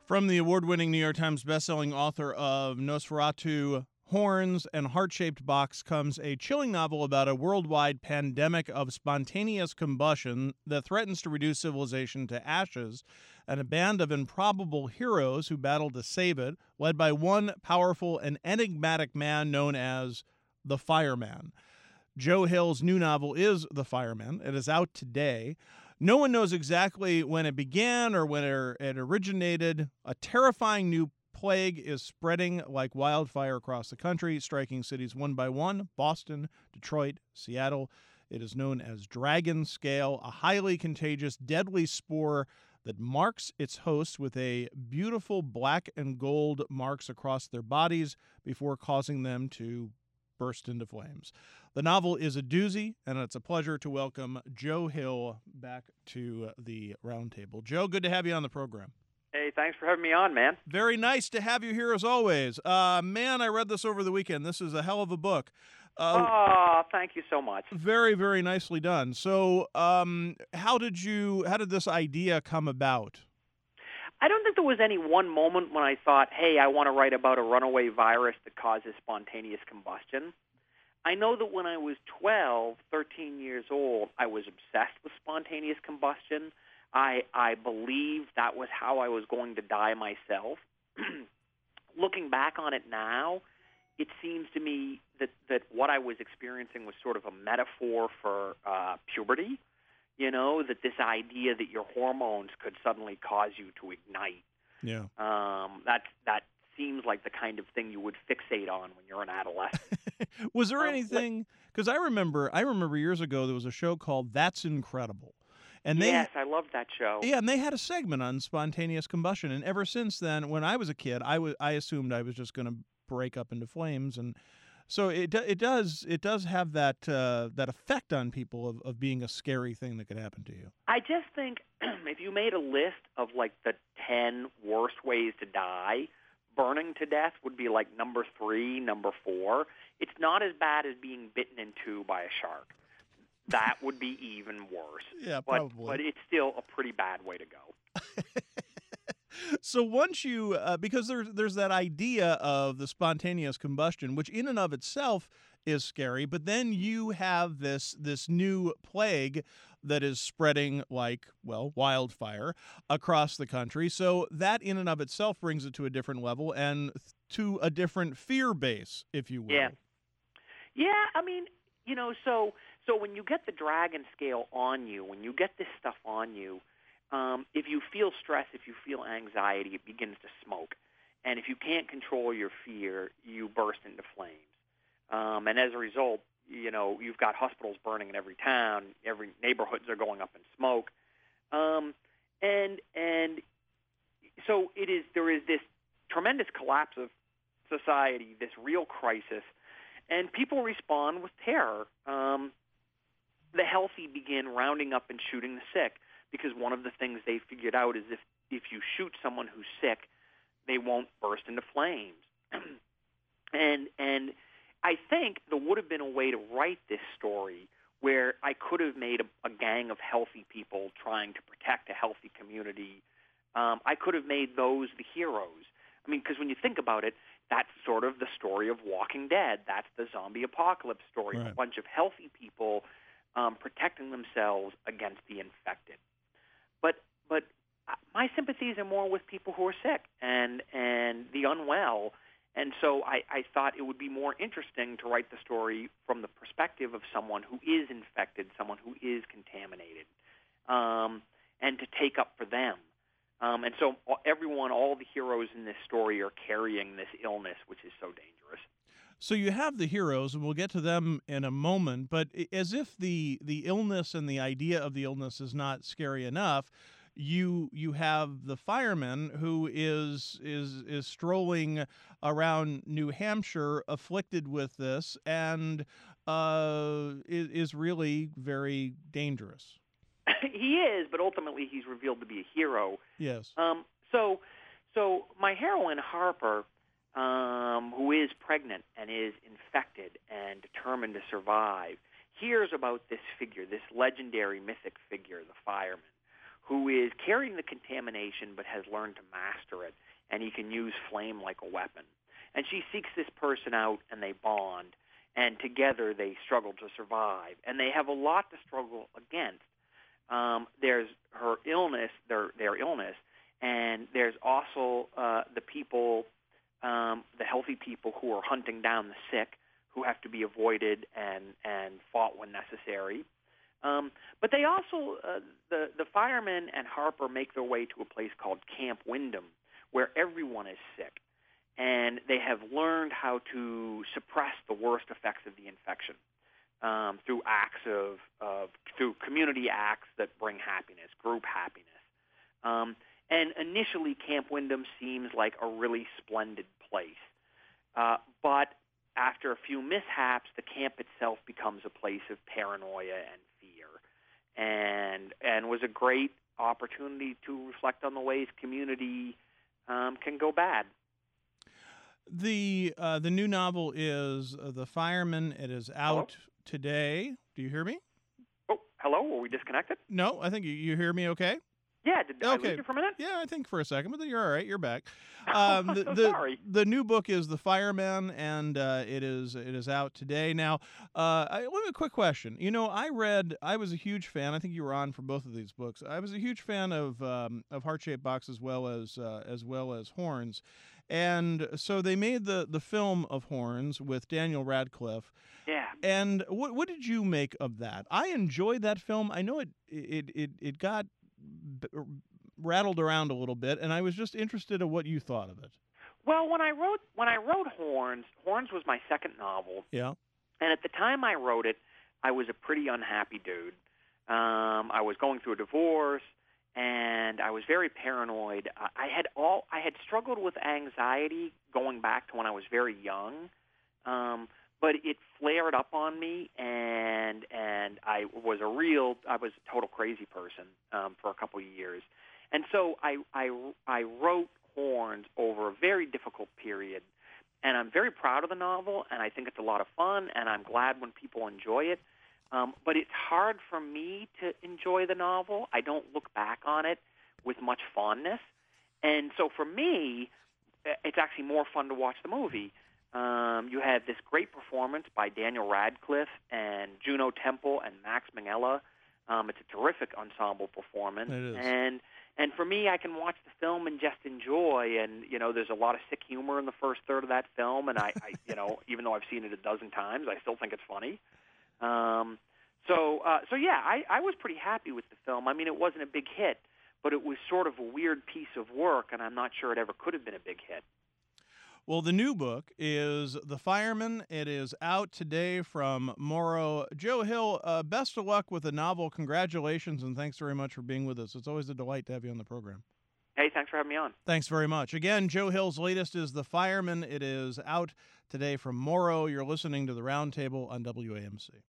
From the award-winning New York Times bestselling author of Nosferatu, Horns, and Heart-Shaped Box comes a chilling novel about a worldwide pandemic of spontaneous combustion that threatens to reduce civilization to ashes, and a band of improbable heroes who battle to save it, led by one powerful and enigmatic man known as the Fireman. Joe Hill's new novel is The Fireman. It is out today. No one knows exactly when it began or when it originated. A terrifying new plague is spreading like wildfire across the country, striking cities one by one: Boston, Detroit, Seattle. It is known as Dragon Scale, a highly contagious, deadly spore that marks its hosts with a beautiful black and gold marks across their bodies before causing them to burst into flames. The novel is a doozy, and it's a pleasure to welcome Joe Hill back to the roundtable. Joe, good to have you on the program. Hey, thanks for having me on, man. Very nice to have you here as always. Man, I read this over the weekend. This is a hell of a book. Thank you so much. Very, very nicely done. So, how did this idea come about? I don't think there was any one moment when I thought, hey, I want to write about a runaway virus that causes spontaneous combustion. I know that when I was 12, 13 years old, I was obsessed with spontaneous combustion. I believed that was how I was going to die myself. Looking back on it now, it seems to me that what I was experiencing was sort of a metaphor for puberty. You know, that this idea that your hormones could suddenly cause you to ignite. Yeah. That seems like the kind of thing you would fixate on when you're an adolescent. Was there anything? Because I remember years ago there was a show called That's Incredible, and yes, I loved that show. Yeah, and they had a segment on spontaneous combustion, and ever since then, when I was a kid, I assumed I was just going to break up into flames, and so it does have that effect on people of being a scary thing that could happen to you. I just think if you made a list of like the 10 worst ways to die, burning to death would be like number 3, number 4. It's not as bad as being bitten in two by a shark. That would be even worse. Yeah, probably. But it's still a pretty bad way to go. So once you, because there's that idea of the spontaneous combustion, which in and of itself is scary, but then you have this new plague that is spreading like, well, wildfire across the country. So that in and of itself brings it to a different level and to a different fear base, if you will. Yeah. I mean, you know, so when you get the dragon scale on you, when you get this stuff on you, if you feel stress, if you feel anxiety, it begins to smoke. And if you can't control your fear, you burst into flames. And as a result, you know, you've got hospitals burning in every town, every neighborhoods are going up in smoke. And so there is this tremendous collapse of society, this real crisis, and people respond with terror. The healthy begin rounding up and shooting the sick, because one of the things they figured out is if you shoot someone who's sick, they won't burst into flames. And I think there would have been a way to write this story where I could have made a gang of healthy people trying to protect a healthy community. I could have made those the heroes. I mean, because when you think about it, that's sort of the story of Walking Dead. That's the zombie apocalypse story, right. A bunch of healthy people protecting themselves against the infected. But my sympathies are more with people who are sick and the unwell. And so I thought it would be more interesting to write the story from the perspective of someone who is infected, someone who is contaminated, and to take up for them. And so all the heroes in this story are carrying this illness, which is so dangerous. So you have the heroes, and we'll get to them in a moment, but as if the illness and the idea of the illness is not scary enough, you have the fireman who is strolling around New Hampshire afflicted with this and is really very dangerous. He is, but ultimately he's revealed to be a hero. Yes. So my heroine, Harper, who is pregnant and is infected and determined to survive, hears about this figure, this legendary mythic figure, the fireman, who is carrying the contamination but has learned to master it, and he can use flame like a weapon. And she seeks this person out, and they bond, and together they struggle to survive. And they have a lot to struggle against. There's her illness, their illness, and there's also the people, the healthy people who are hunting down the sick, who have to be avoided and fought when necessary. But they also, the firemen and Harper make their way to a place called Camp Wyndham, where everyone is sick. And they have learned how to suppress the worst effects of the infection through acts through community acts that bring happiness, group happiness. And initially, Camp Wyndham seems like a really splendid place. But after a few mishaps, the camp itself becomes a place of paranoia and fear, and was a great opportunity to reflect on the ways community can go bad. The new novel is The Fireman. It is out today. Do you hear me? Oh, hello. Were we disconnected? No, I think you hear me okay? Yeah, did I lose you for a minute? Yeah, I think for a second, but you're all right. You're back. Sorry. The new book is The Fireman, and it is out today. Now, I have a quick question. You know, I was a huge fan. I think you were on for both of these books. I was a huge fan of Heart-Shaped Box as well as Horns. And so they made the film of Horns with Daniel Radcliffe. Yeah. And what did you make of that? I enjoyed that film. I know it got rattled around a little bit, and I was just interested in what you thought of it. Well, when I wrote Horns was my second novel. Yeah. And at the time I wrote it, I was a pretty unhappy dude. I was going through a divorce, and I was very paranoid. I had struggled with anxiety going back to when I was very young, but it flared up on me, and I was a total crazy person for a couple of years, and so I wrote Horns over a very difficult period, and I'm very proud of the novel, and I think it's a lot of fun, and I'm glad when people enjoy it. But it's hard for me to enjoy the novel. I don't look back on it with much fondness. And so for me, it's actually more fun to watch the movie. You have this great performance by Daniel Radcliffe and Juno Temple and Max Minghella. It's a terrific ensemble performance. It is. And for me, I can watch the film and just enjoy. And, you know, there's a lot of sick humor in the first third of that film. And I you know, even though I've seen it a dozen times, I still think it's funny. So yeah, I was pretty happy with the film. I mean, it wasn't a big hit, but it was sort of a weird piece of work, and I'm not sure it ever could have been a big hit. Well, the new book is The Fireman. It is out today from Morrow. Joe Hill, best of luck with the novel. Congratulations, and thanks very much for being with us. It's always a delight to have you on the program. Hey, thanks for having me on. Thanks very much. Again, Joe Hill's latest is The Fireman. It is out today from Morrow. You're listening to The Roundtable on WAMC.